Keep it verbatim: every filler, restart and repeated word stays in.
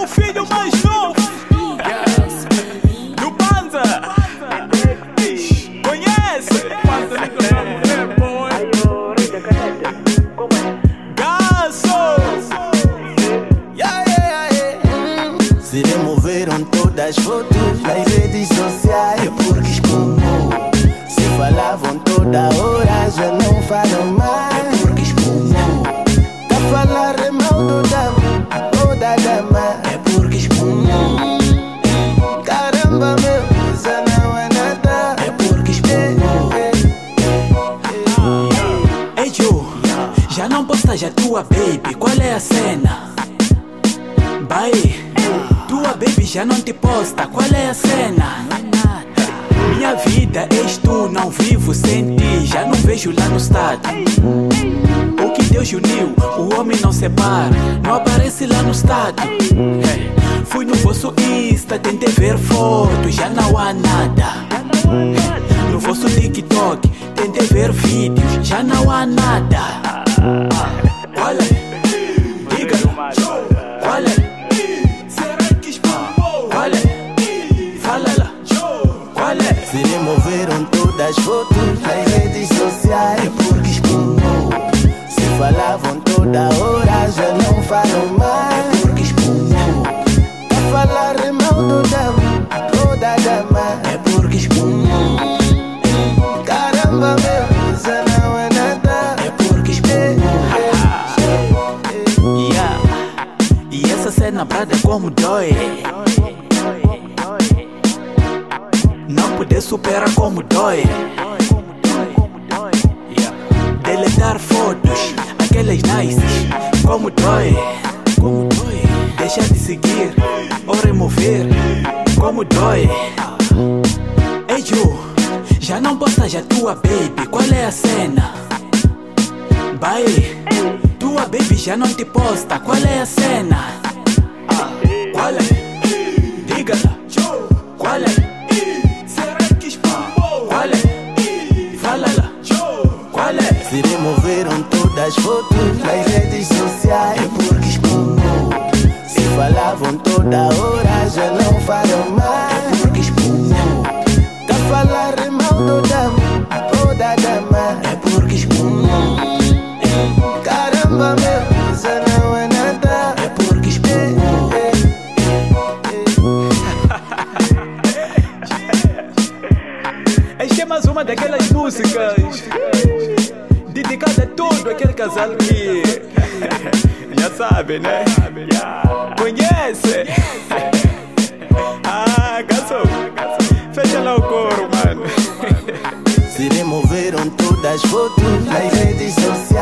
filho mais novo do Banza. Conhece? Se removeram todas as fotos nas redes sociais, é porque espumou. Se falavam toda hora, já não falam mais, é porque espumou. Tá a falar mal do dama, ou da dama, é porque espumou. Caramba, meu, já não é nada, é porque espumou. Ei, Joe, já não postas a tua baby, qual é a cena? Vai, tua baby já não te posta, qual é a cena? Minha vida és tu, não vivo sem ti, já não vejo lá no estado. O que Deus uniu, o homem não separa, não aparece lá no estado. Fui no vosso Insta, tentei ver fotos, já não há nada. No vosso TikTok, tentei ver vídeos, já não há nada. Qual é? Diga-lo, qual é? Se removeram todas as fotos nas redes sociais, é porque espumou. Se falavam toda hora, já não falam mais, é porque espumou. A falar mal do dama, ou da dama, é porque espumou. Caramba, meu, já não é nada, é porque espumou. Yeah. E essa cena brada como dói. Não poder superar como dói. Deletar fotos, aquelas nices, como dói. Como dói. Deixar de seguir ou remover, como dói. Ei, Joe, já não postas a tua baby, qual é a cena? Vai, tua baby já não te posta, qual é a cena? Qual é? Diga-la, qual é? Se removeram todas as fotos nas redes sociais, é porque espumou. Se falavam toda hora, já não falam mais, é porque espumou. Tá a falar mal do dama, ou da dama, é porque espumou. Caramba, meu, já não é nada, é porque espumou. Esta é mais uma daquelas músicas dedicada a todo aquele casal que já sabe, né? Conhece? Ah, caçou. Fecha lá o coro, mano. Se removeram todas as fotos nas redes sociais.